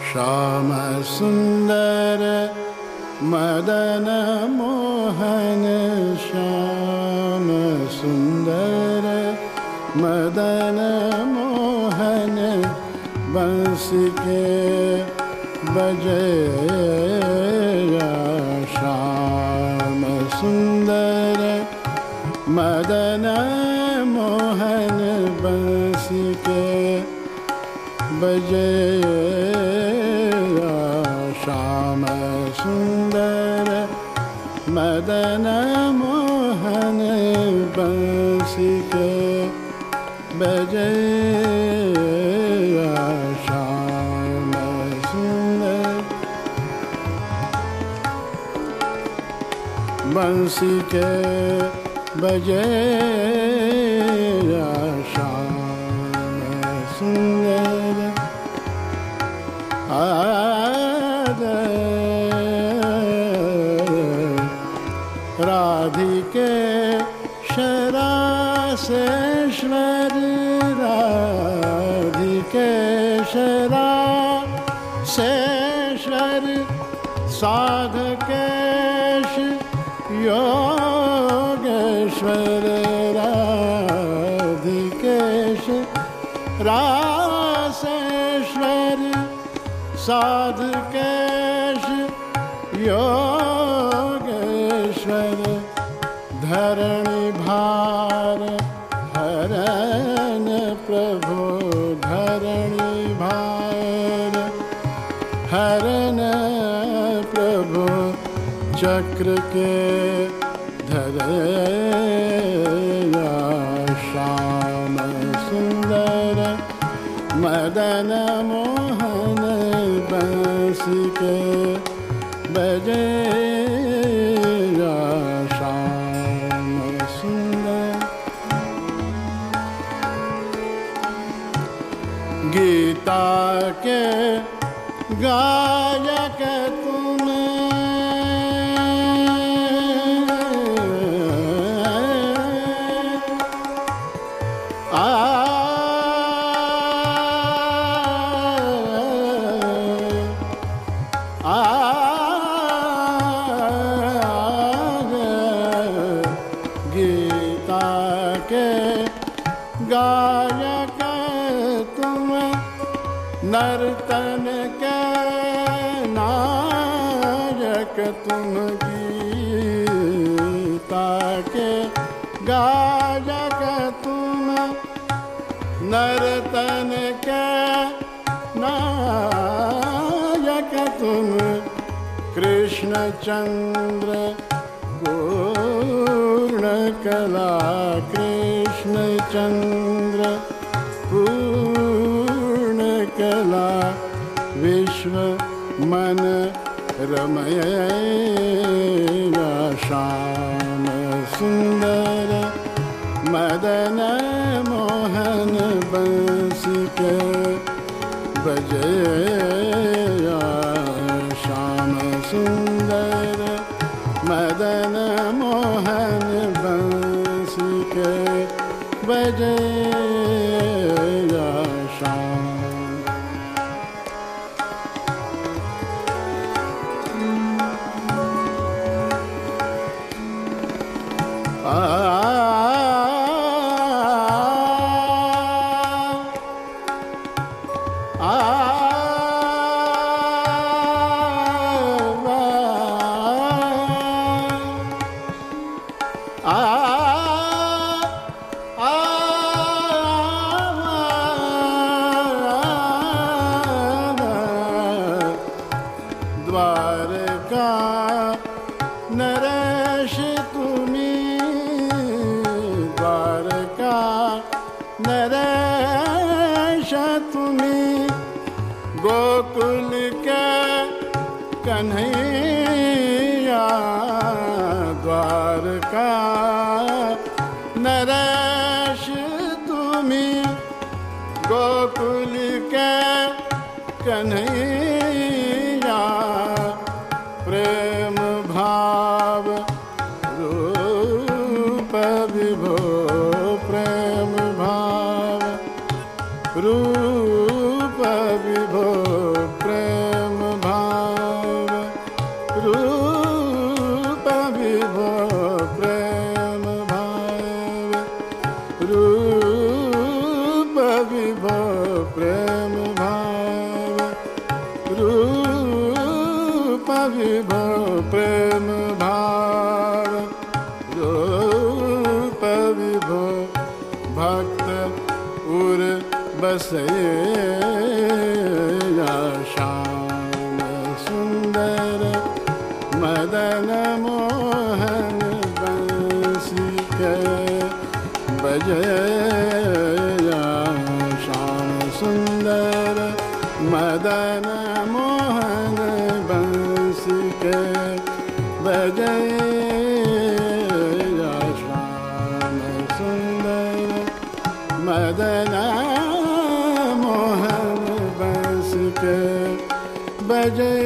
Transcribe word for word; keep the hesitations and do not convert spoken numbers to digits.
श्याम सुंदर मदन मोहन श्याम सुंदर मदन मोहन बंसी के बजैया श्याम सुंदर मदन मोहन बंसी के बजैया श्याम सुंदर मदन मोहन बंसी के बजैया श्याम सुंदर बंसी के बजैया श्याम सुंदर राधिके शरासेश्वर राधिके शरासेश्वर साधकेश योगेश्वर राधिकेश रासेश्वर साधकेश योगेश्वर धरणि भार हरन प्रभु धरणि भार हरन प्रभु चक्र के धरया श्याम सुंदर मदन मोहन बंसी के बजैया श्याम सुंदर गीता के गायक तुम आ गायक तुम नर्तन के नायक तुम गीता के गायक तुम नर्तन के नायक तुम कृष्ण चंद्र पूर्ण कला कृष्ण चंद्र पूर्ण कला विश्व मन रमैया श्याम सुंदर मदन मोहन बंसी के बजैया श्याम सुंदर मदन मोहन बंसी के बजैया श्याम आ द्वारका नरेश तुमी द्वारका नरेश तुमी गोकुल के कन्हैया द्वारका नरेश तुमी गोकुल के कन्हैया प्रेम भाव रूप विभो प्रेम भाव रूप विभो प्रेम विभो प्रेम भाव रूप विभो प्रेम भाव रूप विभो भक्त उर बसे श्याम सुंदर मदन मोहन बंसी के बजे श्याम सुंदर मदन मोहन बंसी के बजे श्याम सुंदर मदन मोहन बंसी के बजे